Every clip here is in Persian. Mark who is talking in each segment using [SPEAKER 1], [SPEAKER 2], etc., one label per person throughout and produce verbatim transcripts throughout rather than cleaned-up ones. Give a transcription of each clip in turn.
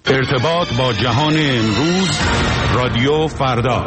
[SPEAKER 1] ارتباط با جهان امروز، رادیو فردا.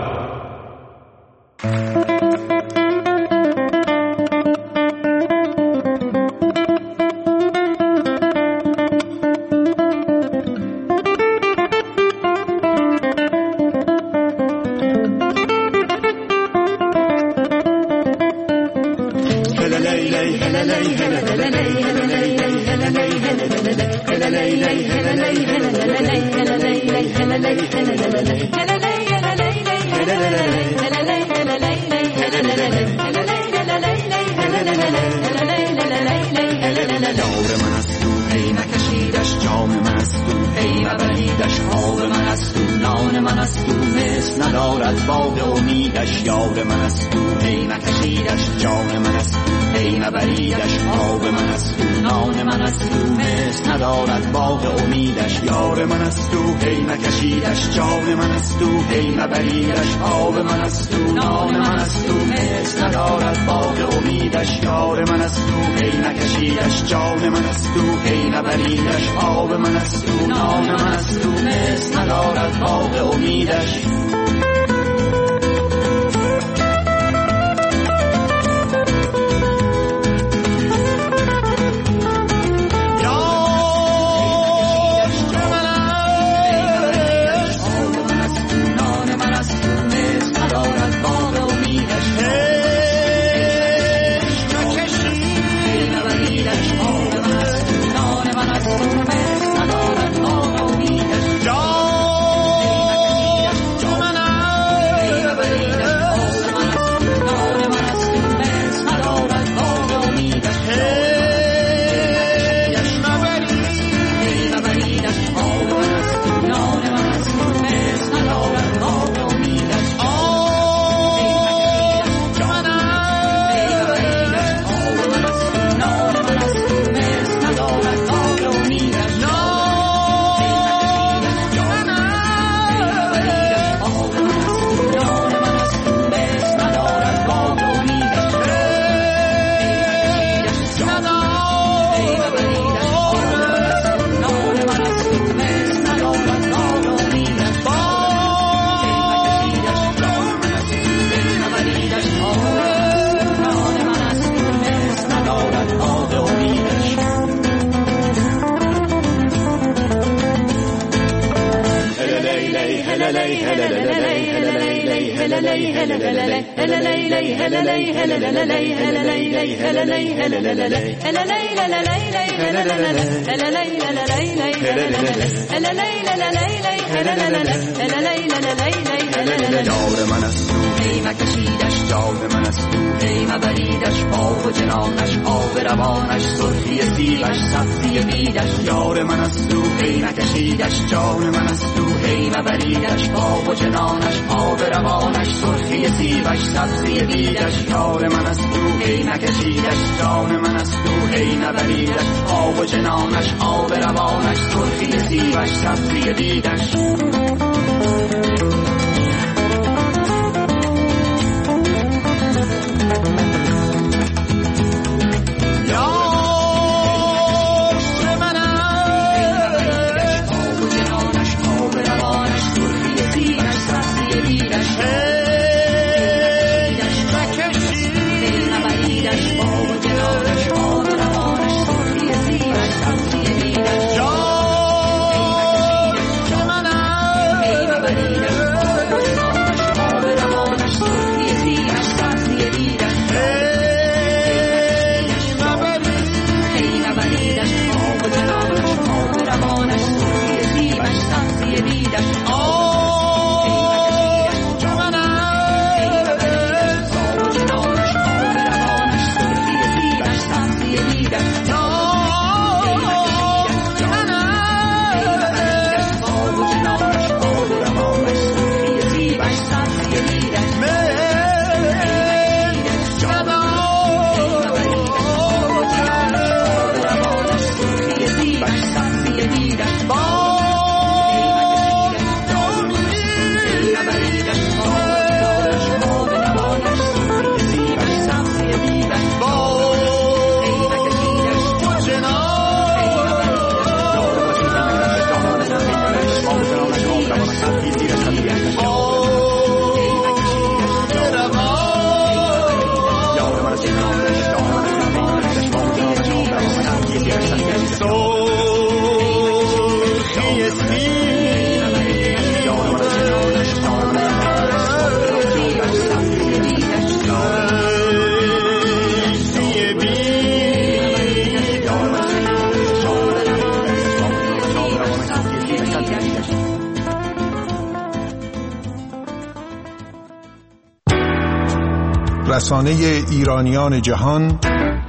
[SPEAKER 2] رسانه ایرانیان جهان،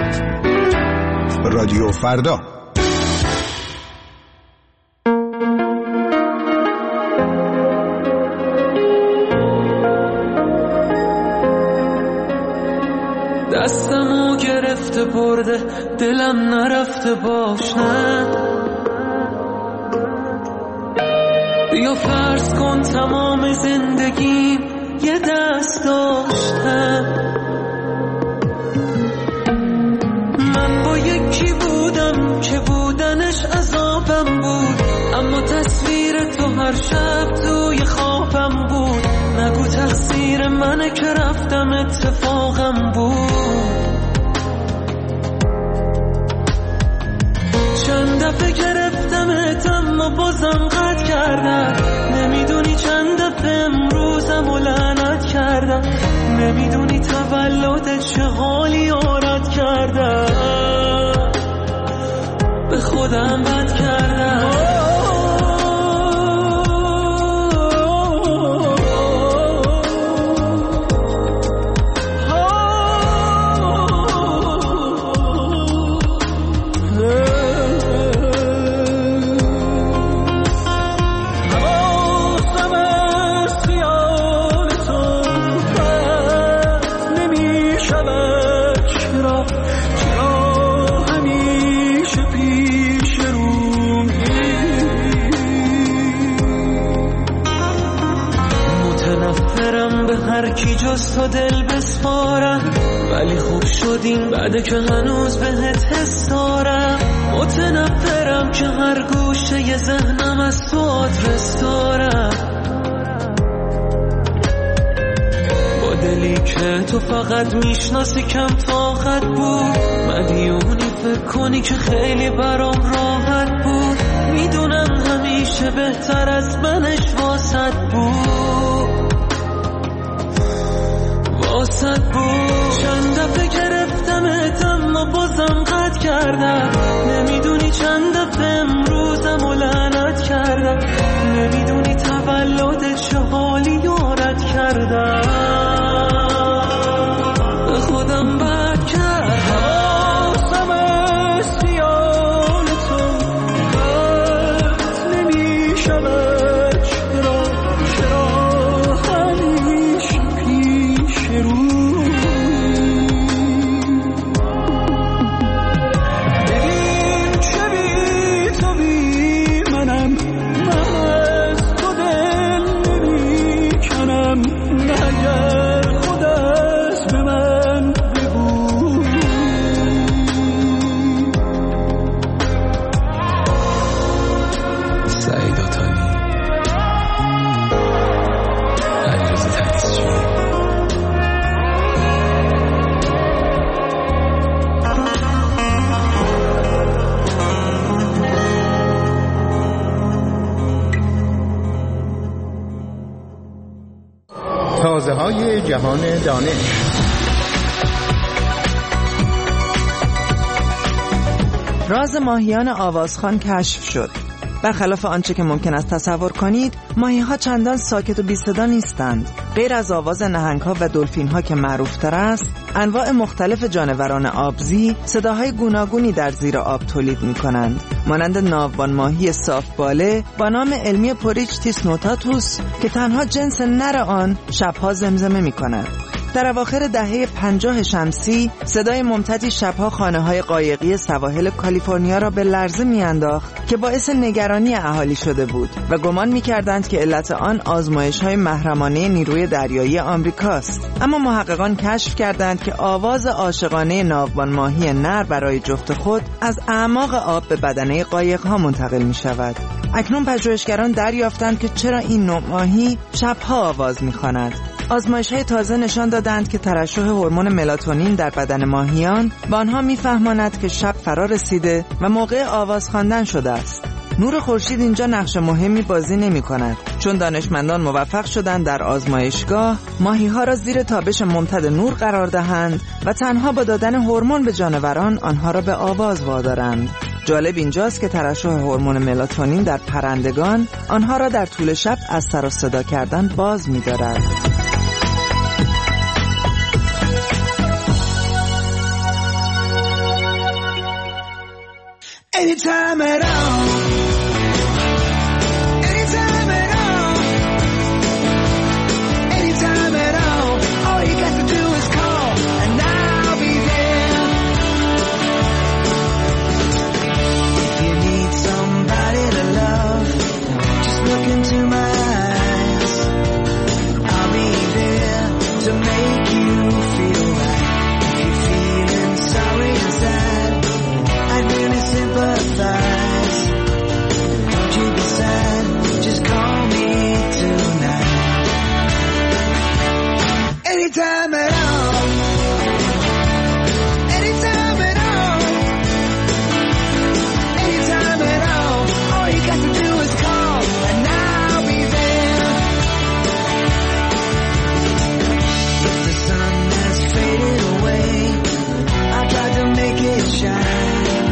[SPEAKER 2] رادیو فردا.
[SPEAKER 3] دستمو گرفته برده دلم نرفته باش، نه بیا فرض کن تمام زندگیم یه دست داشتم. من با یکی بودم که بودنش عذابم بود، اما تصویر تو هر شب توی خوابم بود. نگو تقصیر منه که رفتم اتفاقم بود. چند دفعه گرفتمت اما بازم قطع کردم. نمیدونی چند دفعه امروزم و لعنت کردم. نمیدونی تولدت چه حالی آرد کردم. به خودم بد کردم. هر کی جز تو دل بسپارم، ولی خوب شدیم بعد که هنوز بهت حس دارم. متنفرم که هر گوشه ی ذهنم از تو آدرس دارم. با دلی که تو فقط میشناسی کم طاقت بود. مدیونی فکر کنی که خیلی برام راحت بود. میدونم همیشه بهتر از منش واسط بود، واسط بود. چند دفعه گرفتمت اما بازم قطع کردم. نمیدونی چند دفعه امروزم و لعنت کردم. نمیدونی تولدت چه حالی یارت کردم. به خودم بد کردم. حواسم از خیال تو قطع نمیشود. چرا چرا همیشه پیش رو
[SPEAKER 4] تازه های جهان دانش.
[SPEAKER 5] راز ماهیان آوازخوان کشف شد. برخلاف آنچه که ممکن است تصور کنید، ماهی‌ها چندان ساکت و بی‌صدا نیستند. غیر از آواز نهنگ‌ها و دلفین‌ها که معروف‌تر است، انواع مختلف جانوران آبزی صداهای گوناگونی در زیر آب تولید می‌کنند، مانند ناوبان ماهی صاف‌باله با نام علمی پوریچتیس نوتاتوس که تنها جنس نر آن شب‌ها زمزمه می‌کند. در اواخر دهه پنجاه شمسی صدای ممتدی شبها خانه‌های قایقی سواحل کالیفرنیا را به لرزه می‌انداخت که باعث نگرانی اهالی شده بود و گمان می‌کردند که علت آن آزمایش‌های محرمانه نیروی دریایی آمریکاست. اما محققان کشف کردند که آواز عاشقانه ناوبان ماهی نر برای جفت خود از اعماق آب به بدنه قایق‌ها منتقل می‌شود. اکنون پژوهشگران دریافتند که چرا این نوع ماهی شبها آواز می‌خواند. آزمایش‌های تازه نشان دادند که ترشح هورمون ملاتونین در بدن ماهیان به آنها می‌فهماند که شب فرا رسیده و موقع آواز خواندن شده است. نور خورشید اینجا نقش مهمی بازی نمی کند، چون دانشمندان موفق شدند در آزمایشگاه ماهی‌ها را زیر تابش ممتد نور قرار دهند و تنها با دادن هورمون به جانوران آنها را به آواز وادارند. جالب اینجاست که ترشح هورمون ملاتونین در پرندگان آنها را در طول شب از سر و صدا کردن باز می‌دارد.
[SPEAKER 3] Anytime at all, anytime at all, anytime at all, all you got to do is call and I'll be there. If you need somebody to love, just look into my eyes. I'll be there to make you feel right. If you're feeling sorry inside, I'd really sympathize. Don't you be sad, just call me tonight. Anytime at all, anytime at all, anytime at all, all you got to do is call and I'll be there. If the sun has faded away, I try to make it shine.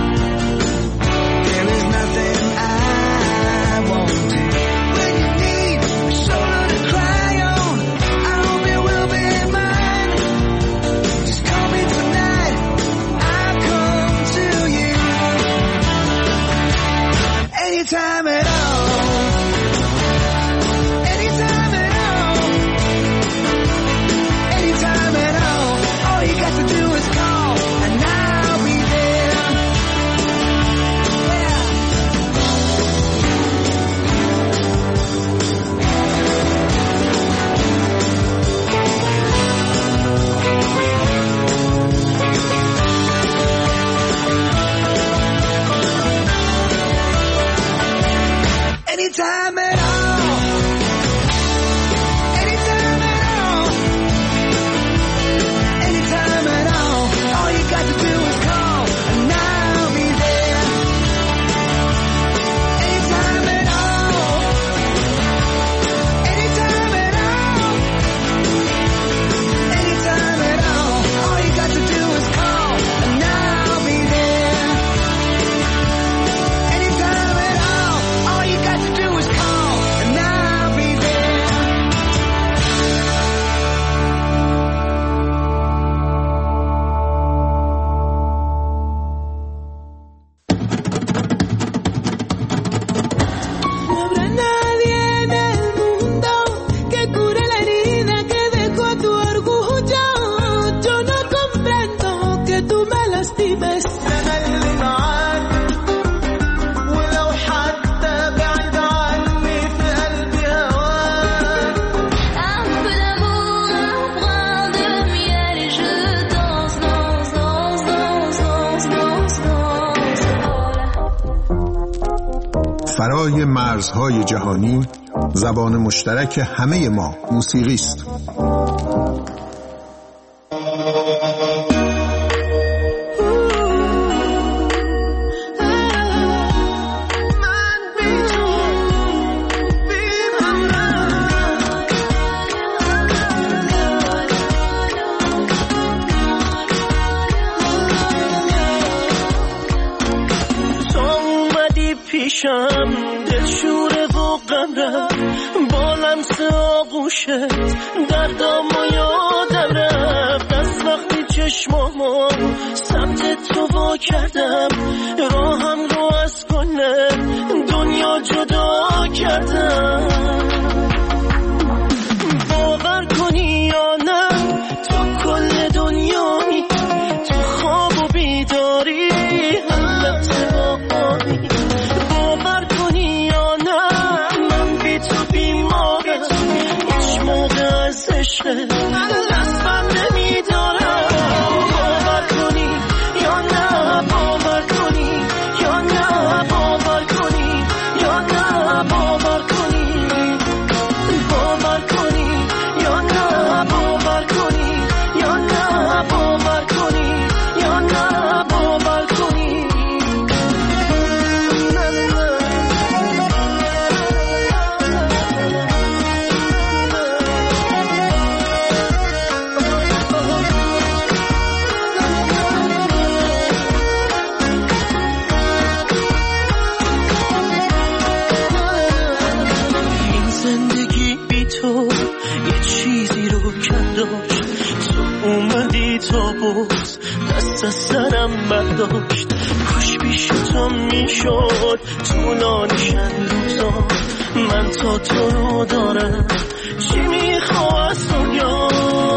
[SPEAKER 3] Anytime at all, anytime at all, anytime at all, all you got to do is call and I'll be there. Yeah. Anytime at all, anytime at all, anytime at all, all you got to do is call and I'll be there. Anytime at all, anytime at all, anytime at all, all you got to do is call and I'll be there. Anytime at all, all you got to do is call and I'll be there. No habrá nadie en el mundo que cure la herida que dejó tu orgullo. Yo no comprendo que tú me lastimes.
[SPEAKER 2] فرای مرزهای جهانی زبان مشترک همه ما موسیقی است.
[SPEAKER 3] پیشم دلشوره و غمرم با لمس آغوشت دردام و یادم رفت. از وقتی چشمامو سمت تو وا کردم راهم رو از کل دنیا جدا کردم. باور کنی یا نه تو کل دنیایی، تو خواب و بیداری حالت واقعی. باور کنی یا نه من بی تو بیمارم، هیچ موقع از عشق دستم نمیدارم. باور کنی یا نه، باور کنی یا نه، باور کنی میشد تو نانشن روزا. من تا تو رو دارم چی میخواه از دنیا.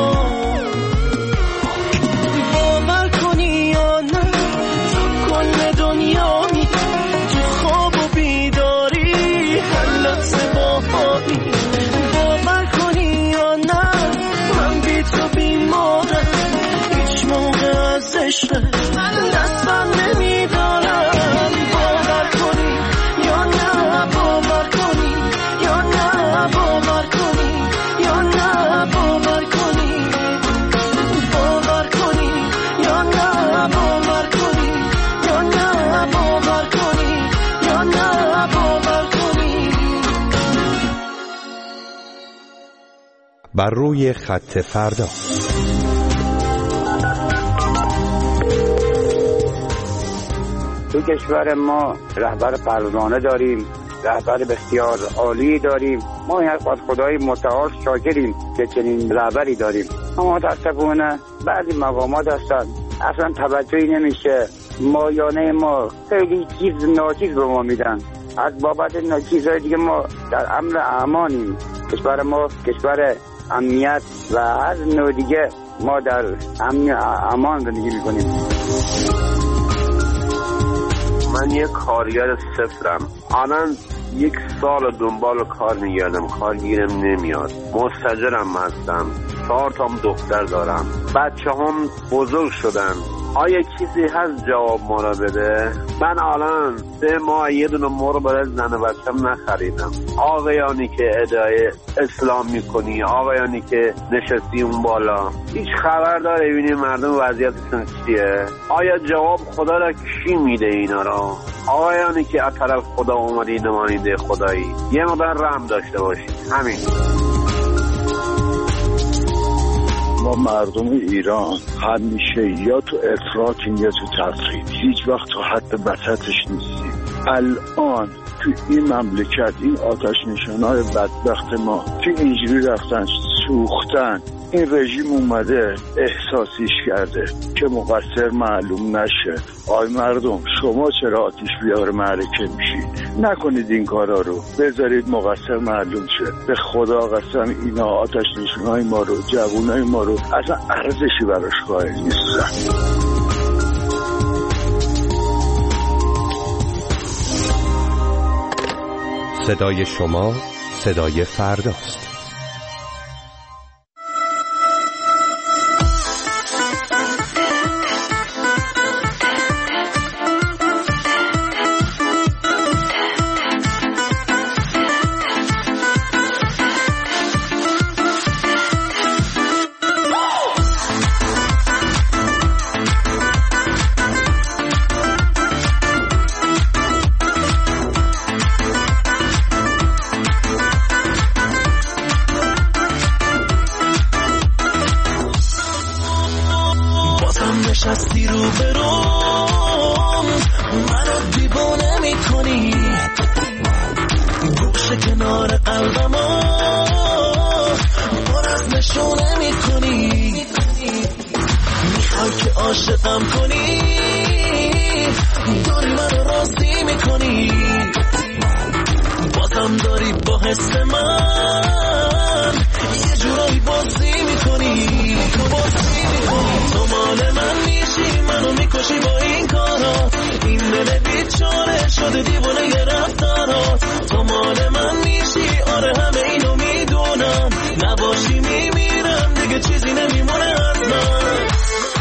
[SPEAKER 3] باور کنی یا نه تو کل دنیا می تو خواب و بیداری هر لحظه باهایی. باور کنی یا نه من بی تو بیمارم هیچ موقع از عشق دست بر نمیدارم. باور کنی یا نه باور کنی یا نه باور کنی یا نه باور کنی باور کنی یا نه باور کنی یا نه باور کنی یا نه باور کنی.
[SPEAKER 6] بر روی خط فردا.
[SPEAKER 7] تو کشور ما رهبر فرزانه داریم، رهبر بسیار عالی داریم. ما این از خدای متعال شاکریم که چنین رهبری داریم. اما متاسفانه بعضی مقامات هستن اصلا توجهی نمیشه. مایانه ما خیلی چیز ناچیز به ما میدن. از بابت چیزهای دیگه ما در امر امانیم. کشور ما کشور امنیت و از نوع دیگه ما در امن امان زندگی میکنیم.
[SPEAKER 8] من یک کارگر صفرم. الان یک سال دنبال کار میگردم، کار گیرم نمیاد. مستاجرم هستم، چهار تام دختر دارم، بچه هم بزرگ شدن. آیا کسی هست جواب ما را بده؟ من الان سه ماه یه دونه مرغ برای زن بچم نخریدم. آقایانی که ادعای اسلام میکنی، آقایانی که نشستی اون بالا، هیچ خبر داره ببینی مردم وضعیتشون چیه؟ آیا جواب خدا را کی میده اینا را؟ آقایانی که از طرف خدا اومدی نماینده خدایی، یه مقدار رحم داشته باشید. همین.
[SPEAKER 9] ما مردم ایران همیشه یا تو افراطیم یا تو تفرید، هیچ وقت تو حد وسطش نیستیم. الان تو این مملکت این آتش نشانای بدبخت ما که اینجوری رفتن سوختن، این رژیم اومده احساسیش کرده که مقصر معلوم نشه. آی مردم، شما چرا آتش بیار معرکه میشید؟ نکنید این کارا رو، بذارید مقصر معلوم شه. به خدا قسم اینا آتش نشانای ما رو، جوانای ما رو اصلا ارزشی براش قائل نیستن.
[SPEAKER 6] صدای شما صدای فرداست.
[SPEAKER 3] نشستی رو برام منو دیوانه میکنی، گوشه کنار قلبما پر از نشونه میکنی. میخوای که عاشقم کنی، داری منو راضی میکنی، بازم داری با حس من یه جورایی بازی میکنی. تو بازی میکنی، تو مال من میشی، منو میکشی با این کارا. این دل بیچاره شده دیوانه یه رفتارا. تو مال من میشی، آره همه اینو میدونم، نباشی میمیرم دیگه چیزی نمیمونه از من.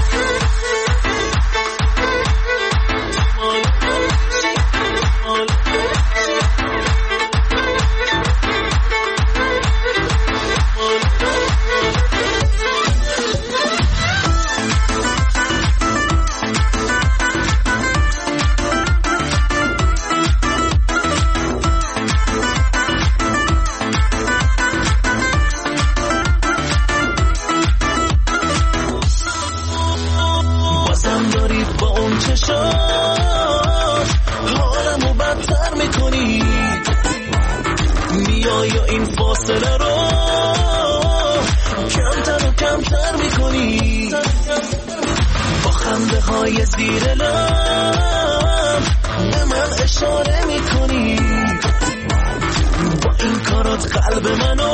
[SPEAKER 3] حالمو بدتر میکنی، میای و این فاصله رو کمتر و کمتر میکنی. با خنده های زیر لب به من اشاره میکنی، با این کارات قلب منو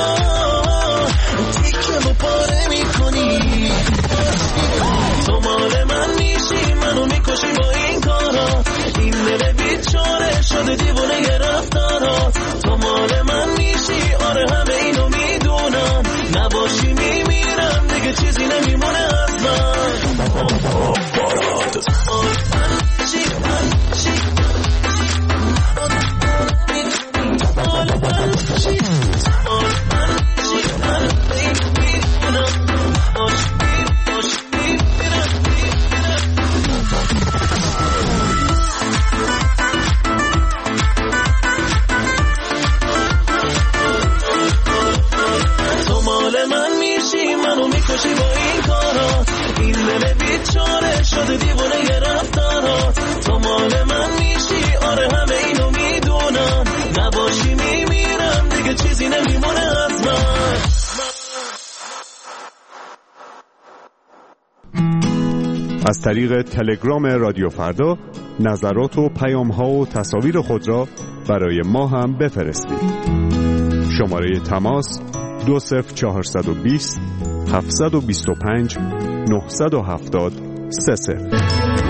[SPEAKER 3] تیکه و پاره میکنی. تو مال من میشی، منو میکشی با این کارا، این دل بیچاره شده دیوونه ی رفتارات. تو مال من میشی، آره همه اینو میدونم، نباشی میمیرم دیگه چیزی نمیمونه از من. بارات میکشی با این کارا، این دل بیچاره شده دیوونه ی رفتارات. تو مال من میشی، آره همه اینو میدونم، نباشی میمیرم دیگه چیزی نمیمونه از من.
[SPEAKER 1] از طریق تلگرام رادیو فردا نظرات و پیام‌ها و تصاویر خود را برای ما هم بفرستید. شماره تماس دو صفر چهارصد و بیست هفتصد و بیست و پنج نهصد و هفتاد سه صفر.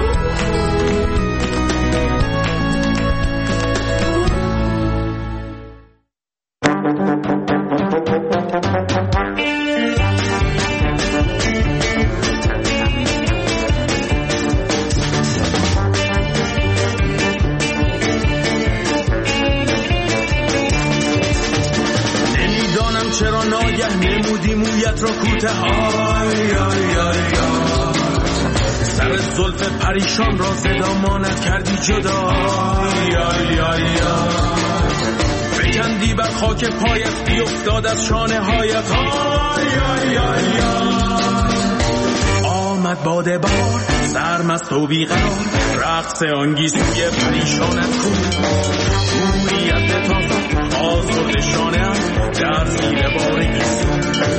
[SPEAKER 3] چرا ناگه نمودی مویت را کوته های آی آی آی، سر زلف پریشان را زدامانت کردی جدا آی آی آی آی، بکندی بر خاک پایت بیفتاد از شانه هایت آی آی آی آی. آمد باده بار سرمست و بیقرار، رقص آنگیزوی پریشانت کن، مویت تازه آزرد شانه هم در زیر بار گیسو.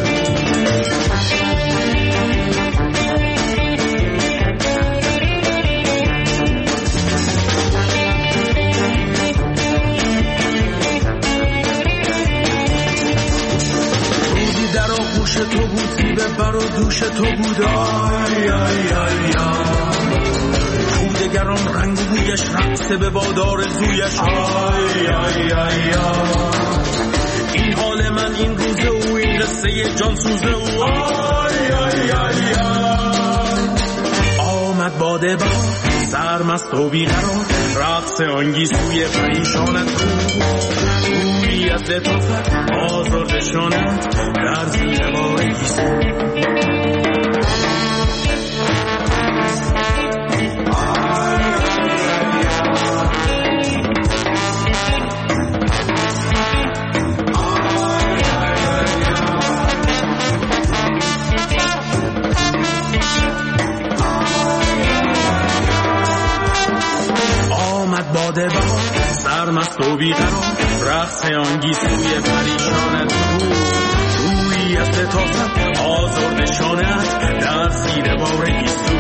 [SPEAKER 3] روزی در آغوش تو بود، زیبه بر و دوش تو بود آی آی آی آی، دگران رنگ بویش رقصه به بادار زویش آی آی آی آی. این حال من این روزه و این قصه جان سوزه و آی آی آی آی. آمد باده با سرمست و بیقرار، رقص آنگیزوی پریشانت کو، روی از لطافت آزرد شانت در زیر بار گیسو. باده با سرمست و بیقرار، رقص آنگیزوی پریشانت کو، روی از لطافت آزرد شانت در زیر بار گیسو.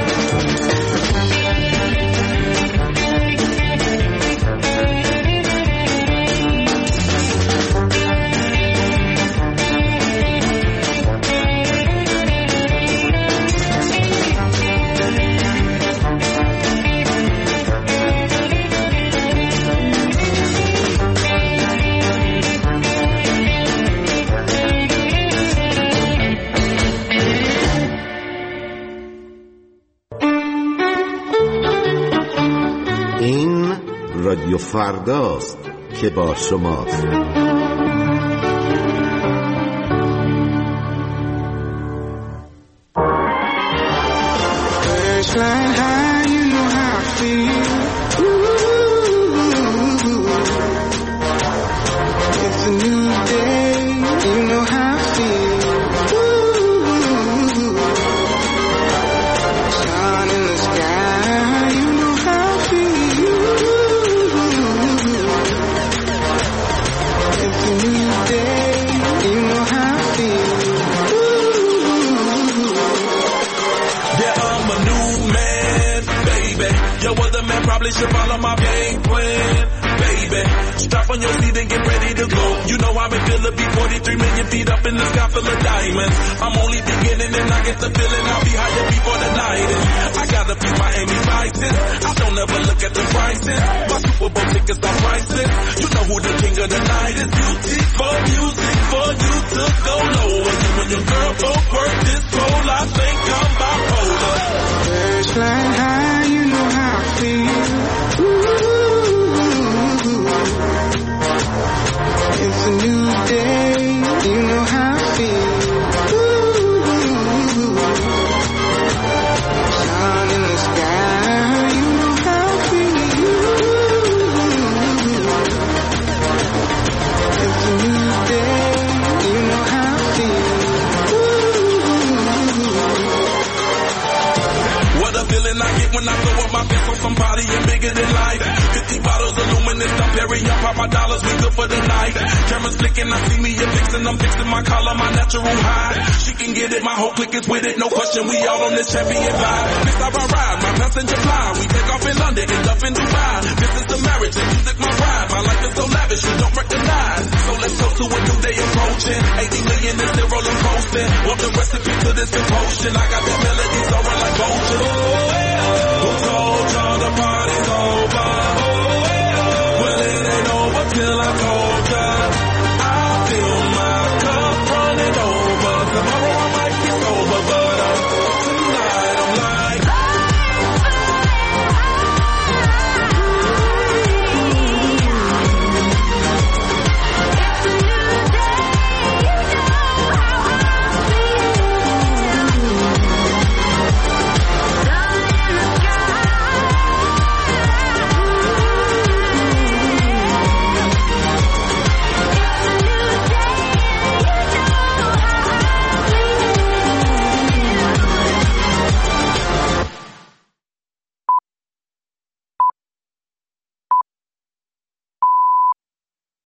[SPEAKER 10] رادیو فرداست که با شماست.
[SPEAKER 3] Yeah, I'm a new man.
[SPEAKER 11] your seat and get ready to go. You know I've been feeling be forty-three million feet up in the sky full of diamonds. I'm only beginning and I get the feeling I'll be higher before the night is. I got a few Miami Vices. I don't ever look at the prices. My Super Bowl tickets are priceless. You know who the king of the night is. Beauty for music for you to go low. And you and your girl both work this role. I think I'm bipolar.
[SPEAKER 3] Birds flying high, you know how I feel. Ooh, it's a new day, you know how I feel. Ooh, sun in the sky, you know how I feel. It's a new day, you know how I feel.
[SPEAKER 11] What a feeling I get when I throw up my fist on somebody and bigger than life. Fifty bottles of luminous, I'm Perry, I pop my dollars, we good for the night. Cameras flicking, I see me a fixin', I'm fixing my collar, my natural high. She can get it, my whole clique is with it, no question, we all on this champion vibe. This how I ride, my passenger fly. We take off in London, end up in Dubai. This is the marriage, and music my ride. My life is so lavish, you don't recognize. So let's go to a new day approaching. eighty million is still rolling coasting. Want the recipe to this commotion? I got the melody soaring like Bojan.